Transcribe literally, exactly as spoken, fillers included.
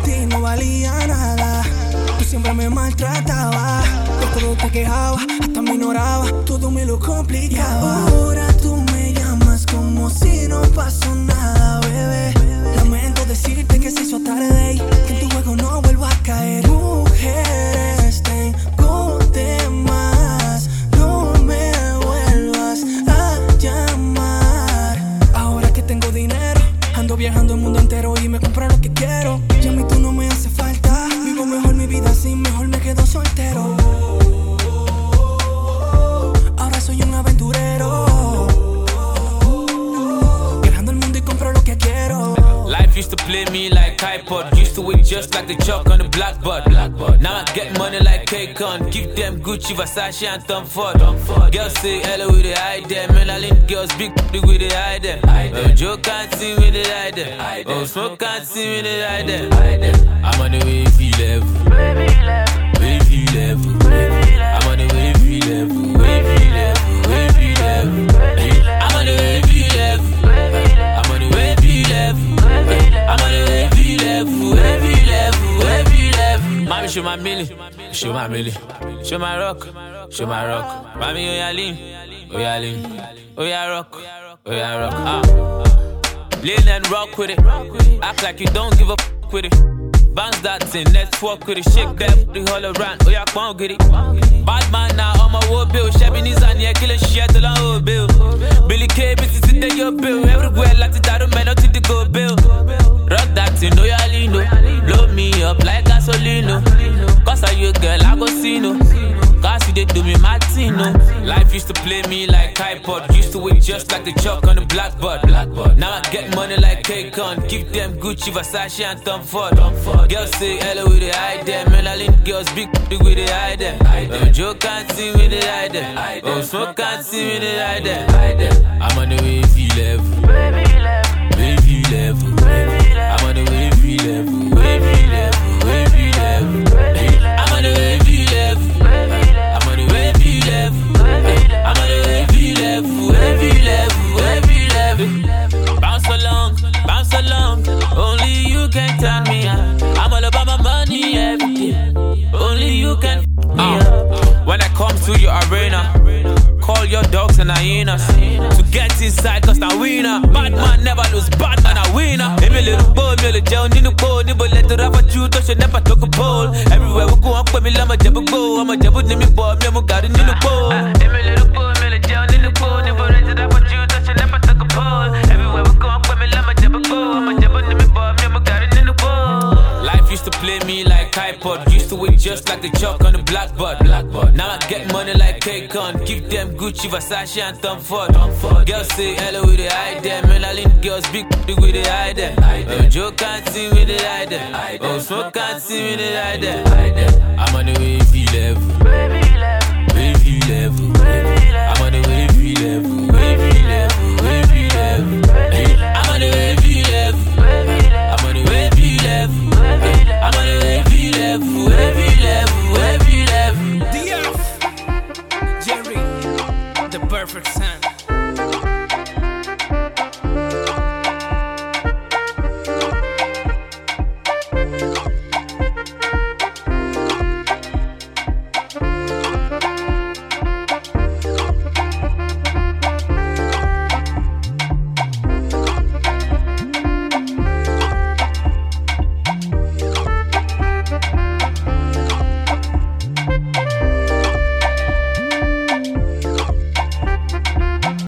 ti no valía nada. Tú siempre me maltratabas, por todo te quejabas, hasta me ignorabas, todo me lo complicaba. Y ahora tú me llamas como si no pasó nada, bebé. Lamento decirte que se hizo tarde y que en tu juego no vuelvo a caer. Mujeres, tengo temas, no me vuelvas a llamar. Ahora que tengo dinero, ando viajando el mundo entero y me compro lo que quiero. Ya a mí tú no me hace falta, vivo mejor mi vida así, mejor me quedo soltero. Ahora soy un aventurero, viajando el mundo y compro lo que quiero. Life used to play me like iPod, used to wait just like the chalk on the blackboard. Now I get money like K-Con, give them Gucci, Versace and Tom Ford. Girls say hello with the hide them, Melanin girls big with the hide them. Oh, Joe can't see with the hide them, oh, Smoke can't see with the hide them. I'm on the wavy level, wavy level. I'm on the wavy level, wavy level, wavy level. I'm on the wavy level, I'm on the wavy level. I'm on the wavy level, wavy level, wavy level. Mommy, show my milli, show my milli, show my rock, show my rock. Mommy, oh yeah, lean, oh yeah, lean, oh yeah, rock, oh yeah, rock. Ah, lean and rock with it. Act like you don't give a f with it. Bounce that thing, let's walk with it. Shake that the whole around, oh yeah, come on, get it. Bad man now on my whole bill. Shabby knees and yeah, killing shit till I whole bill. Billy K, bitches sit there, your bill. Everywhere like it, I don't man, nothing to go bill. Rock that thing, no ya lino. Blow me up like gasolino. Cause I you girl, I go see no. Cause you they do me Martino. Life used to play me like iPod, used to wait just like the chalk on the blackboard. Now I get money like K-Con, give them Gucci, Versace and Tom Ford. Girls say hello with the hide them, Melanin girls big with the hide them. Oh, Joe can't see with the hide them, oh, Smoke can't see with the hide them. I'm on the wavy level, wavy level. I'm on the wavy level, wavy level, wavy level. I'm on the wavy level, I'm on the wavy level. I'm on the wavy level, wavy level, wavy level. Bounce along, bounce along. Only you can turn me on. I'm all about my money every day. Only you can f me up. When I come to your arena, call your dogs and hyenas to get inside, cause I winner. Bad man never lose, bad man a winner. Hey, me little boy, me little Joe, need no boy, need let the rapper you touch you never took a pole. Everywhere we go, I'm me love my jabba go. I'm a jabba, need me boy, me I'm got it, need no boy. Hey, me little boy, me little Joe, need no boy, need let the rapper you touch you never took a pole. Everywhere we go, I'm me love my jabba go. I'm a jabba, need me boy, me I'm got it, need no boy. Life used to play me like iPod, used to wait just like the chalk on the blackboard. Now I get money like K-Con, give them Gucci, Versace and Tom Ford. Girls say hello with the hide them, Melanin girls big with the hide them. Oh, Joe can't see with the hide them, oh, Smoke can't see with the hide them. I'm on the wavy level, wavy level. I'm on the wavy level, wavy level, wavy level. I'm on the wavy